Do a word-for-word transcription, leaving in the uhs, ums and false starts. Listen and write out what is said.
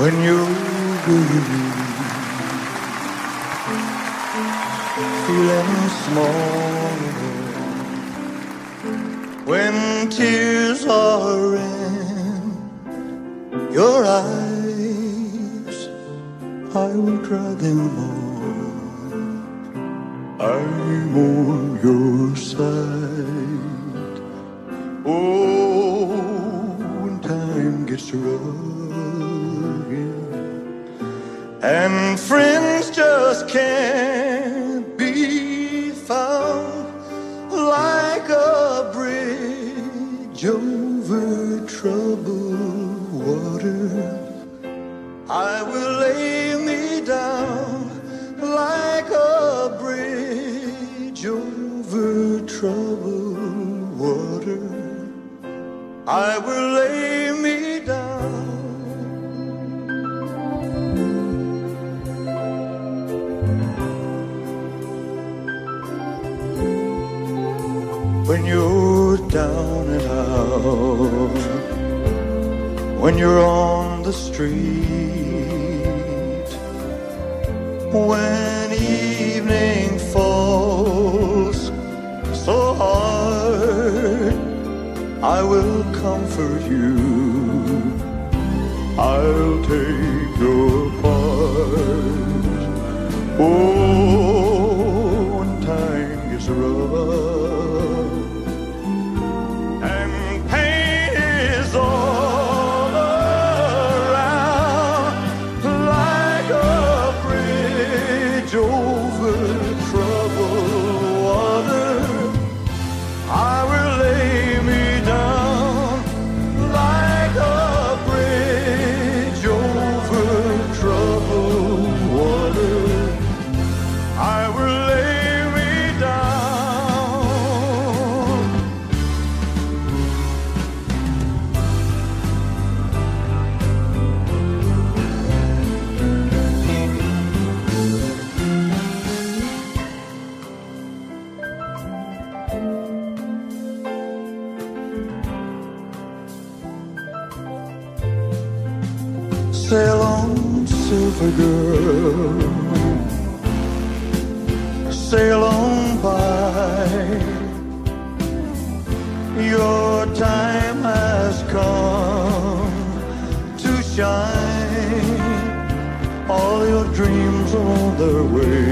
when you're weary, feeling small, when tears are in your eyes, I will dry them all. I'm on your side. Oh, when time gets rough and friends just can't be found, like a bridge over troubled water, I will lay me down like a bridge over troubled water. I will lay me down. When you're down and out, when you're on the street, when evening falls so hard, I will comfort you, I'll take your part. Oh, when time gets rough and pain is all around, like a bridge over troubled water, I will lay me down like a bridge over troubled water. I will lay me down. Sail on, silver girl, sail on by. Your time has come to shine. All your dreams are on their way.